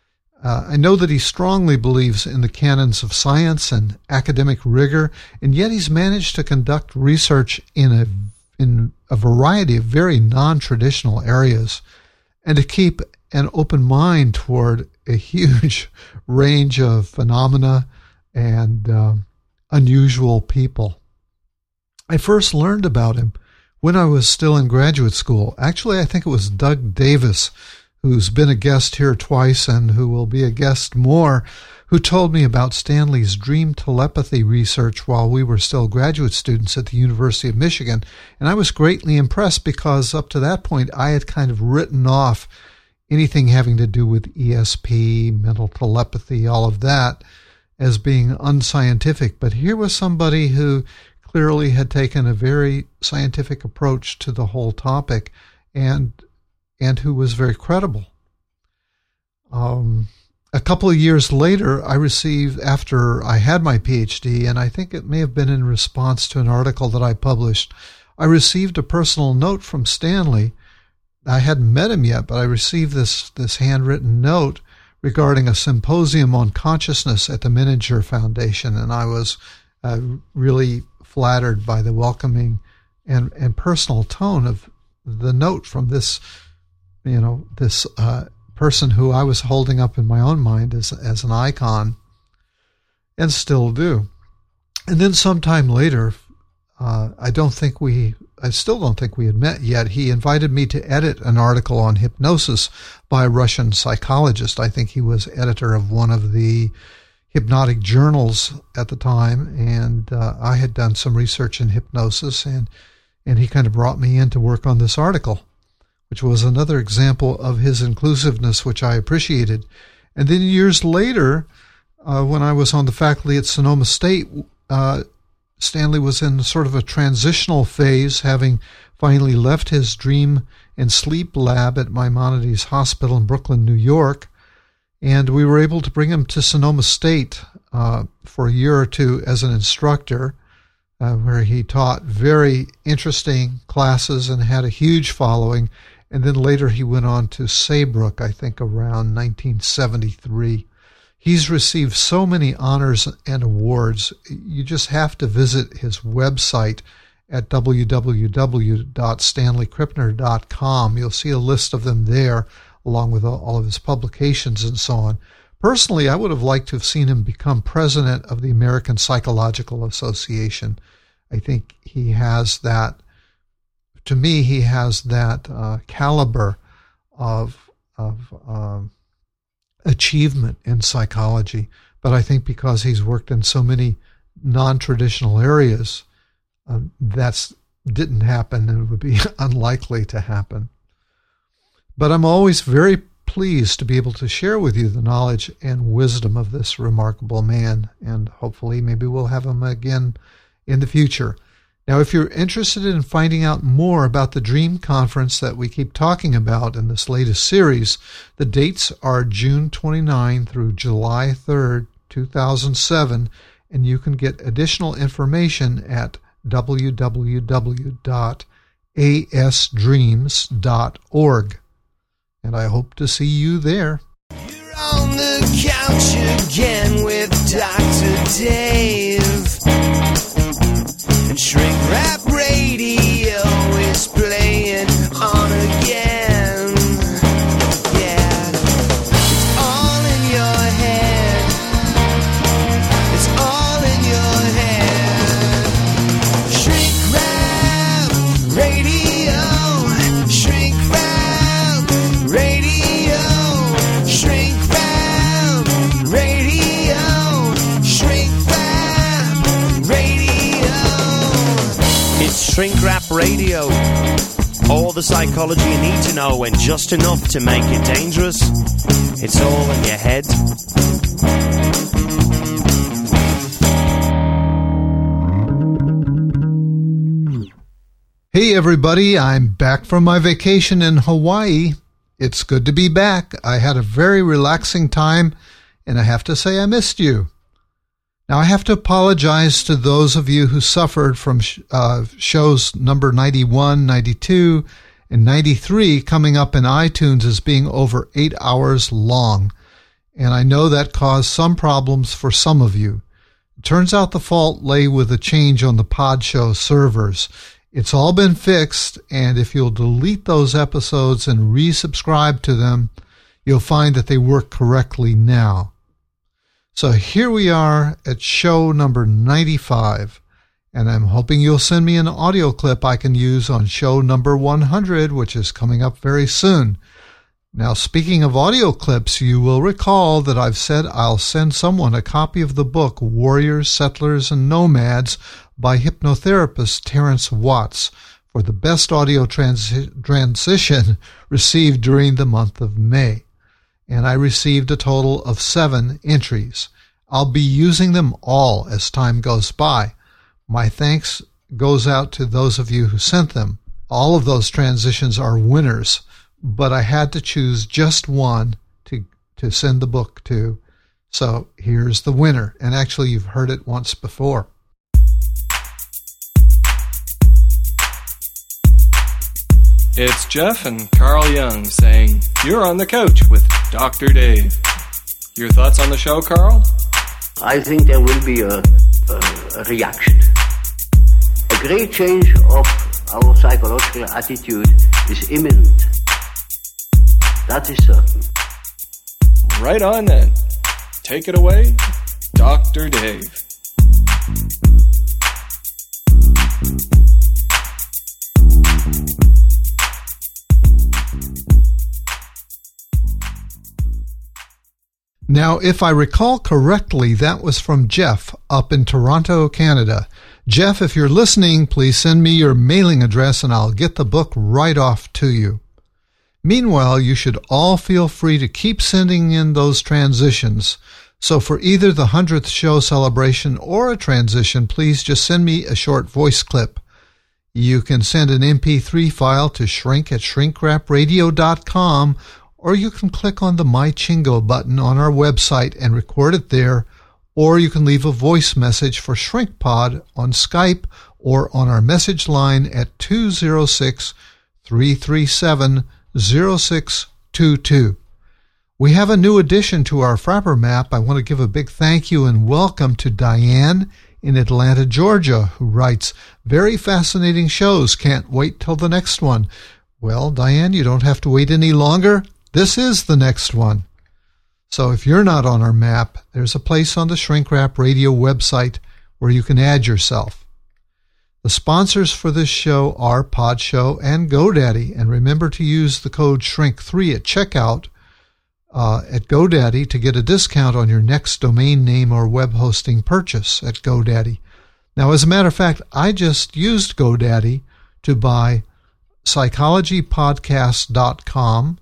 I know that he strongly believes in the canons of science and academic rigor, and yet he's managed to conduct research in a variety of very non-traditional areas, and to keep an open mind toward a huge range of phenomena and unusual people. I first learned about him when I was still in graduate school. Actually, I think it was Doug Davis, who's been a guest here twice and who will be a guest more, who told me about Stanley's dream telepathy research while we were still graduate students at the University of Michigan. And I was greatly impressed because up to that point, I had kind of written off anything having to do with ESP, mental telepathy, all of that as being unscientific. But here was somebody who clearly had taken a very scientific approach to the whole topic and who was very credible. A couple of years later, I received, after I had my PhD, and I think it may have been in response to an article that I published, I received a personal note from Stanley. I hadn't met him yet, but I received this handwritten note regarding a symposium on consciousness at the Menninger Foundation, and I was really flattered by the welcoming and personal tone of the note from this, this person who I was holding up in my own mind as an icon, and still do. And then sometime later, I still don't think we had met yet. He invited me to edit an article on hypnosis by a Russian psychologist. I think he was editor of one of the hypnotic journals at the time, and I had done some research in hypnosis, and he kind of brought me in to work on this article, which was another example of his inclusiveness, which I appreciated. And then years later, when I was on the faculty at Sonoma State, Stanley was in sort of a transitional phase, having finally left his dream and sleep lab at Maimonides Hospital in Brooklyn, New York. And we were able to bring him to Sonoma State for a year or two as an instructor, where he taught very interesting classes and had a huge following. And then later he went on to Saybrook, I think around 1973. He's received so many honors and awards. You just have to visit his website at www.stanleykrippner.com. You'll see a list of them there, along with all of his publications and so on. Personally, I would have liked to have seen him become president of the American Psychological Association. I think he has that, to me, he has that caliber of achievement in psychology. But I think because he's worked in so many non-traditional areas, that didn't happen and would be unlikely to happen. But I'm always very pleased to be able to share with you the knowledge and wisdom of this remarkable man, and hopefully maybe we'll have him again in the future. Now, if you're interested in finding out more about the Dream Conference that we keep talking about in this latest series, the dates are June 29 through July 3rd, 2007, and you can get additional information at www.asdreams.org. And I hope to see you there. You're on the couch again with Dr. Dave. And Shrink Rap Radio is playing on again. Yeah, it's all in your head. It's all in your head. Shrink Rap Radio. Shrink Rap Radio. Shrink Rap Radio. Shrink Rap Radio. It's Shrink Rap Radio. All the psychology you need to know and just enough to make it dangerous. It's all in your head. Hey everybody, I'm back from my vacation in Hawaii. It's good to be back. I had a very relaxing time, and I have to say I missed you. Now, I have to apologize to those of you who suffered from shows number 91, 92, and 93 coming up in iTunes as being over 8 hours long. And I know that caused some problems for some of you. It turns out the fault lay with a change on the Podshow servers. It's all been fixed, and if you'll delete those episodes and resubscribe to them, you'll find that they work correctly now. So here we are at show number 95, and I'm hoping you'll send me an audio clip I can use on show number 100, which is coming up very soon. Now, speaking of audio clips, you will recall that I've said I'll send someone a copy of the book Warriors, Settlers, and Nomads by hypnotherapist Terrence Watts for the best audio transition received during the month of May. And I received a total of 7 entries. I'll be using them all as time goes by. My thanks goes out to those of you who sent them. All of those transitions are winners, but I had to choose just one to send the book to. So here's the winner. And actually, you've heard it once before. It's Jeff and Carl Young saying, "You're on the couch with Dr. Dave." Your thoughts on the show, Carl? I think there will be a reaction. A great change of our psychological attitude is imminent. That is certain. Right on then. Take it away, Dr. Dave. Now, if I recall correctly, that was from Jeff up in Toronto, Canada. Jeff, if you're listening, please send me your mailing address and I'll get the book right off to you. Meanwhile, you should all feel free to keep sending in those transitions. So for either the 100th show celebration or a transition, please just send me a short voice clip. You can send an MP3 file to shrink@shrinkrapradio.com, or you can click on the My Chingo button on our website and record it there, or you can leave a voice message for ShrinkPod on Skype or on our message line at 206-337-0622. We have a new addition to our Frapper map. I want to give a big thank you and welcome to Diane in Atlanta, Georgia, who writes, "Very fascinating shows. Can't wait till the next one." Well, Diane, you don't have to wait any longer. This is the next one. So if you're not on our map, there's a place on the Shrink Rap Radio website where you can add yourself. The sponsors for this show are Podshow and GoDaddy, and remember to use the code SHRINK3 at checkout at GoDaddy to get a discount on your next domain name or web hosting purchase at GoDaddy. Now, as a matter of fact, I just used GoDaddy to buy psychologypodcast.com,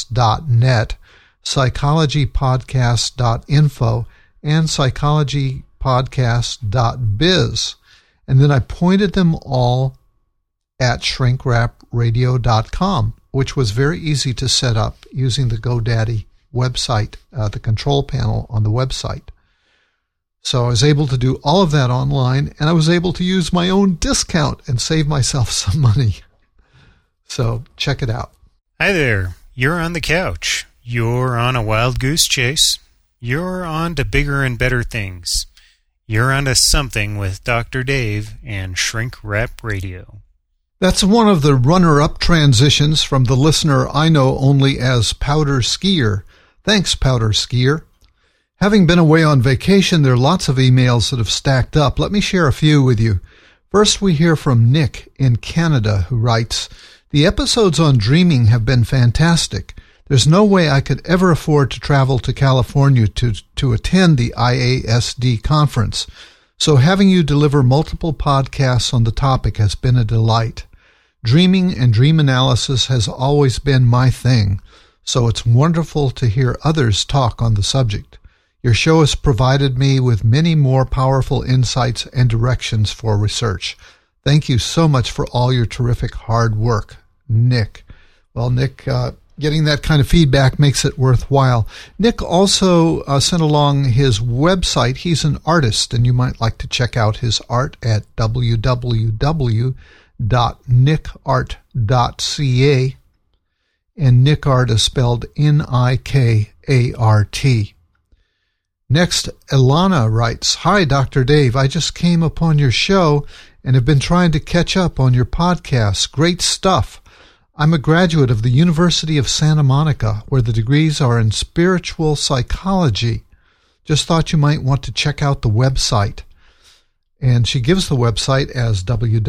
psychologypodcast.net, psychologypodcast.info, and Psychology shrinkrappodcast.biz. And then I pointed them all at shrinkrapradio.com, which was very easy to set up using the GoDaddy website, the control panel on the website. So I was able to do all of that online, and I was able to use my own discount and save myself some money. So check it out. Hi there. You're on the couch. You're on a wild goose chase. You're on to bigger and better things. You're on to something with Dr. Dave and Shrink Rap Radio. That's one of the runner-up transitions from the listener I know only as Powder Skier. Thanks, Powder Skier. Having been away on vacation, there are lots of emails that have stacked up. Let me share a few with you. First, we hear from Nick in Canada, who writes, "The episodes on dreaming have been fantastic. There's no way I could ever afford to travel to California to attend the IASD conference. So having you deliver multiple podcasts on the topic has been a delight. Dreaming and dream analysis has always been my thing, so it's wonderful to hear others talk on the subject. Your show has provided me with many more powerful insights and directions for research. Thank you so much for all your terrific hard work, Nick." Well, Nick, getting that kind of feedback makes it worthwhile. Nick also sent along his website. He's an artist, and you might like to check out his art at www.nickart.ca. And Nickart is spelled Nikart. Next, Ilana writes, "Hi, Dr. Dave. I just came upon your show and have been trying to catch up on your podcasts. Great stuff. I'm a graduate of the University of Santa Monica, where the degrees are in spiritual psychology. Just thought you might want to check out the website." And she gives the website as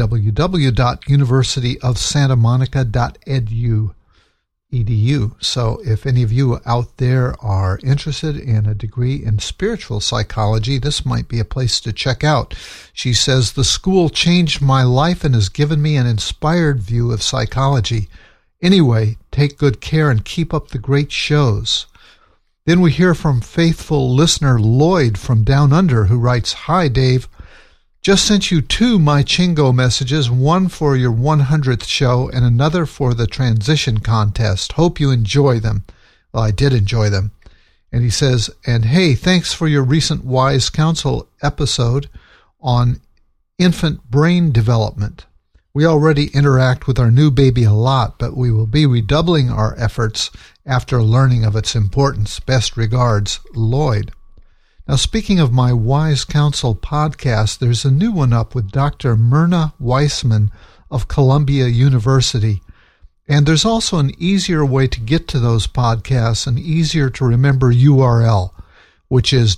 www.universityofsantamonica.edu. So if any of you out there are interested in a degree in spiritual psychology, this might be a place to check out. She says, "The school changed my life and has given me an inspired view of psychology. Anyway, take good care and keep up the great shows." Then we hear from faithful listener Lloyd from Down Under, who writes, "Hi, Dave. Just sent you 2 My Chingo messages, one for your 100th show and another for the transition contest. Hope you enjoy them." Well, I did enjoy them. And he says, "And hey, thanks for your recent Wise Counsel episode on infant brain development. We already interact with our new baby a lot, but we will be redoubling our efforts after learning of its importance. Best regards, Lloyd." Now, speaking of my Wise Counsel podcast, there's a new one up with Dr. Myrna Weissman of Columbia University. And there's also an easier way to get to those podcasts, an easier to remember URL, which is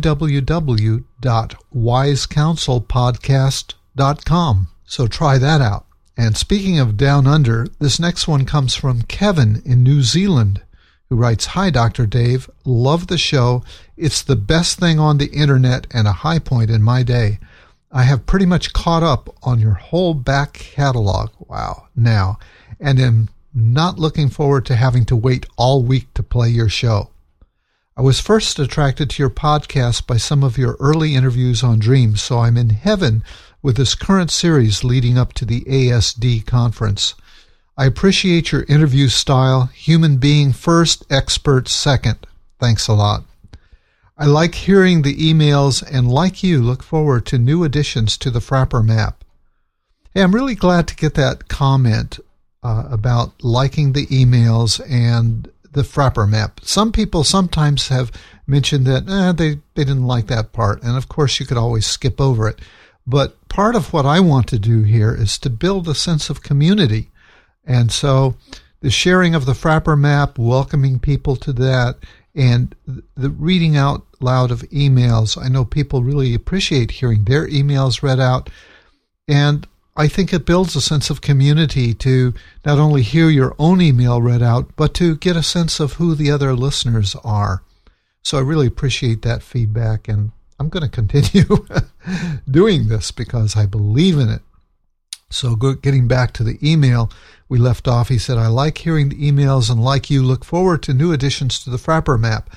www.wisecounselpodcast.com. So try that out. And speaking of Down Under, this next one comes from Kevin in New Zealand, who writes, "Hi, Dr. Dave. Love the show. It's the best thing on the internet and a high point in my day. I have pretty much caught up on your whole back catalog, now, and am not looking forward to having to wait all week to play your show. I was first attracted to your podcast by some of your early interviews on dreams, so I'm in heaven with this current series leading up to the ASD conference. I appreciate your interview style. Human being first, expert second. Thanks a lot. I like hearing the emails and, like you, look forward to new additions to the Frapper Map." Hey, I'm really glad to get that comment about liking the emails and the Frapper Map. Some people sometimes have mentioned that they didn't like that part, and of course you could always skip over it. But part of what I want to do here is to build a sense of community. And so the sharing of the Frapper Map, welcoming people to that, and the reading out loud of emails. I know people really appreciate hearing their emails read out. And I think it builds a sense of community to not only hear your own email read out, but to get a sense of who the other listeners are. So I really appreciate that feedback, and I'm going to continue doing this because I believe in it. So getting back to the email we left off, he said, "I like hearing the emails and, like you, look forward to new additions to the Frapper Map.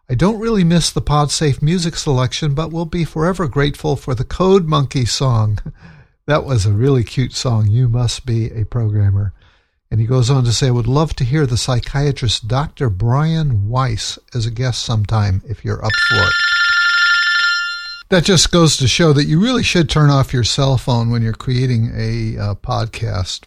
I don't really miss the PodSafe music selection, but will be forever grateful for the Code Monkey song. That was a really cute song, You Must Be a Programmer. And he goes on to say, I would love to hear the psychiatrist Dr. Brian Weiss as a guest sometime if you're up for it. That just goes to show that you really should turn off your cell phone when you're creating a podcast.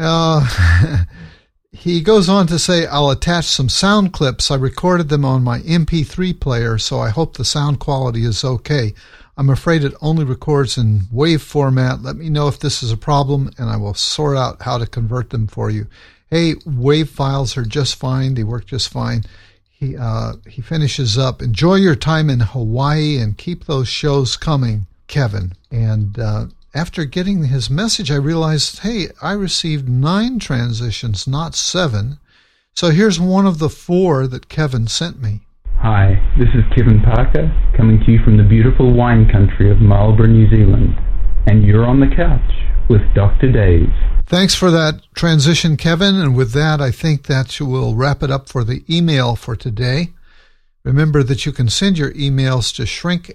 He goes on to say, I'll attach some sound clips. I recorded them on my MP3 player, so I hope the sound quality is okay. I'm afraid it only records in WAV format. Let me know if this is a problem, and I will sort out how to convert them for you. Hey, WAV files are just fine. They work just fine. He finishes up, enjoy your time in Hawaii and keep those shows coming, Kevin. And after getting his message, I realized, hey, I received 9 transitions, not 7. So here's one of the 4 that Kevin sent me. Hi, this is Kevin Parker, coming to you from the beautiful wine country of Marlborough, New Zealand. And you're on the couch with Dr. Dave. Thanks for that transition, Kevin. And with that, I think that will wrap it up for the email for today. Remember that you can send your emails to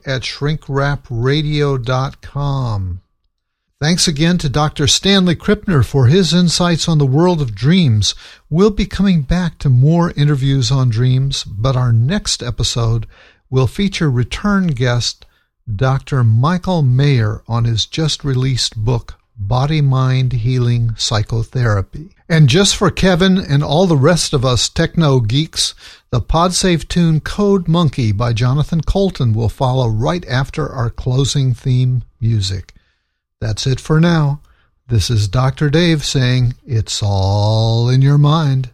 shrink@shrinkrapradio.com. Thanks again to Dr. Stanley Krippner for his insights on the world of dreams. We'll be coming back to more interviews on dreams, but our next episode will feature return guest Dr. Michael Mayer on his just-released book, Body-Mind Healing Psychotherapy. And just for Kevin and all the rest of us techno geeks, the PodSafe tune Code Monkey by Jonathan Colton will follow right after our closing theme music. That's it for now. This is Dr. Dave saying, it's all in your mind.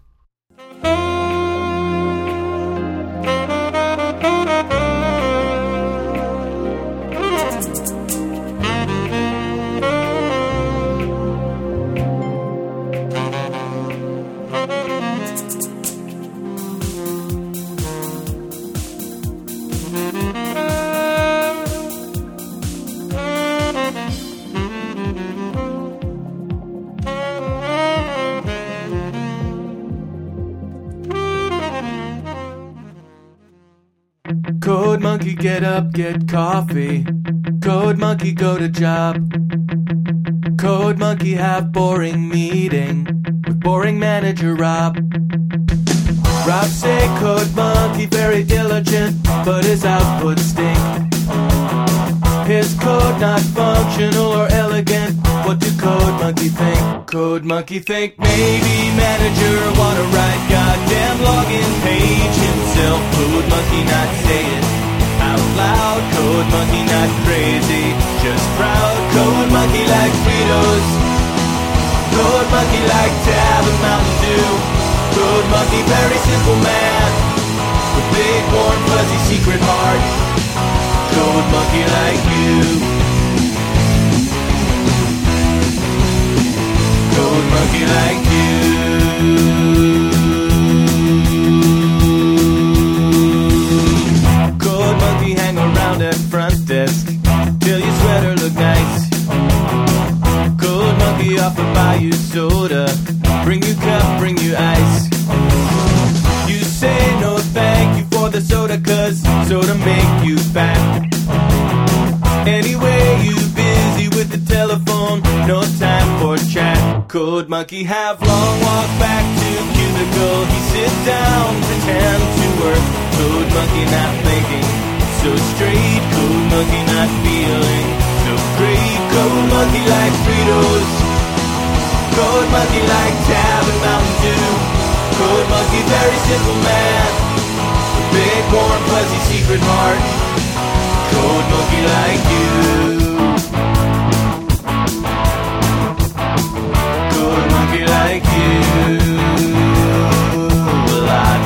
Code Monkey, get up, get coffee. Code Monkey, go to job. Code Monkey, have boring meeting with boring manager Rob. Rob say Code Monkey very diligent, but his output stink. His code not functional or elegant. What do Code Monkey think? Code Monkey think maybe manager wanna write goddamn login page himself. Code Monkey not say it out loud. Code Monkey not crazy, just proud. Code Monkey like Fritos. Code Monkey like Tab and Mountain Dew. Code Monkey very simple man with big warm fuzzy secret heart. Code Monkey like you. Code Monkey like you. Code Monkey hang around at front desk till your sweater look nice. Code Monkey offer buy you soda, bring you cup, bring you ice. You say no thank you for the soda, cause soda make you fat. Anyway, you busy with the telephone, no time for chat. Code Monkey have long walk back to cubicle. He sit down, pretend to work. Code Monkey not thinking so straight. Code Monkey not feeling so great. Code Monkey like Fritos. Code Monkey like Tab and Mountain Dew. Code Monkey very simple man with big warm fuzzy secret heart. Code Monkey like you. Code Monkey like you. A lot.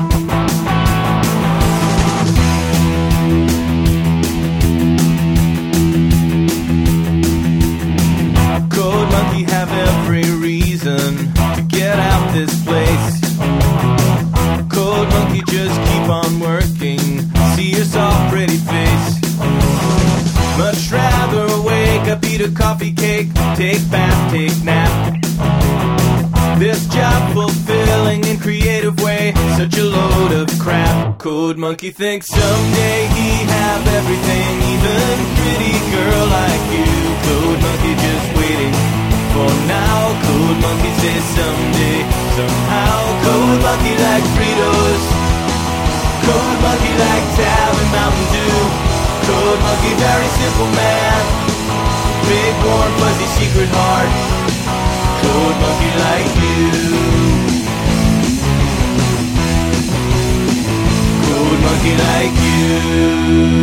Code Monkey have every reason to get out this place. Code Monkey just keep on working. See your soft pretty face. Much rather wake up, eat a coffee cake, take bath, take nap. This job fulfilling in creative way, such a load of crap. Code Monkey thinks someday he have everything, even pretty girl like you. Code Monkey just waiting for now. Code Monkey says someday, somehow. Code Monkey like Fritos. Code Monkey like Tab and Mountain Dew. Code Monkey very simple man. Big warm fuzzy secret heart. Code Monkey like you. Code Monkey like you.